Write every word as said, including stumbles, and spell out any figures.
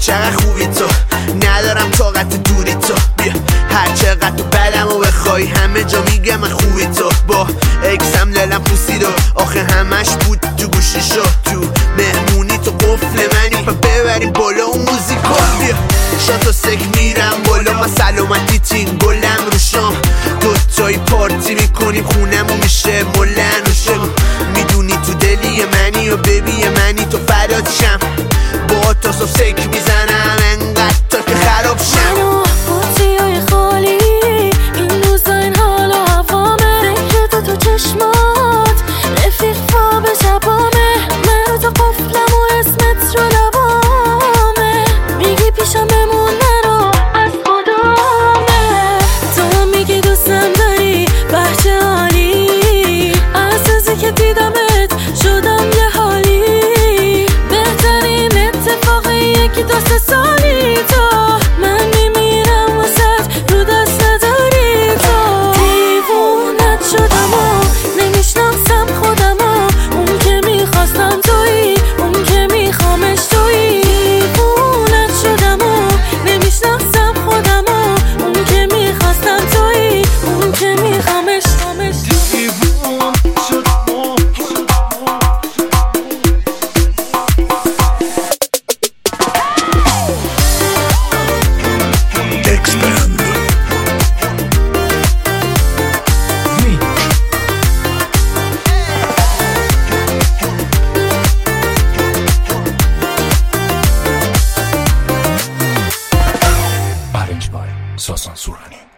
چقدر خوبی تو، ندارم طاقت دوری تو. بیا هر چقدر تو بدم و بخوای همه جا میگه من خوبی تو. با اکسم لالم پوسید و آخه همش بود تو گوشیشو. تو مهمونی تو قفل منی و ببریم بالا اون موزیکو. بیا شاتو سک میرم بالا ما سلامتی تین گلم رو شام. دوتایی پارتی میکنیم خونمون میشه ملن و شم. میدونی تو دلی منی و ببی منی تو فدات شم. با تا صبح سک میزنم انقدر تا که خراب شم. منو بطریای خالی این روزا این حال و هوامه. فکر تو تو چشمات رفیق خواب شبامه. من رو تا قفلم و اسمت رو لبامه. میگی پیشم بمون نرو از خدامه. تو هم میگی دوستم داری بچه عالی. از روزی که دیدمت شدم یه حالی. بهترین اتفاقیه که دو سه سالی تو. من میمیرم واسه رو دست نداری تو. دیوونت شدم و نمیشناسم خودم و اون که میخواستم تویی اون که میخوامش تویی. دیوونت شدم و نمیشناسم خودم و اون که میخواستم تویی اون که میخوامش Arranged by Sasan Surani.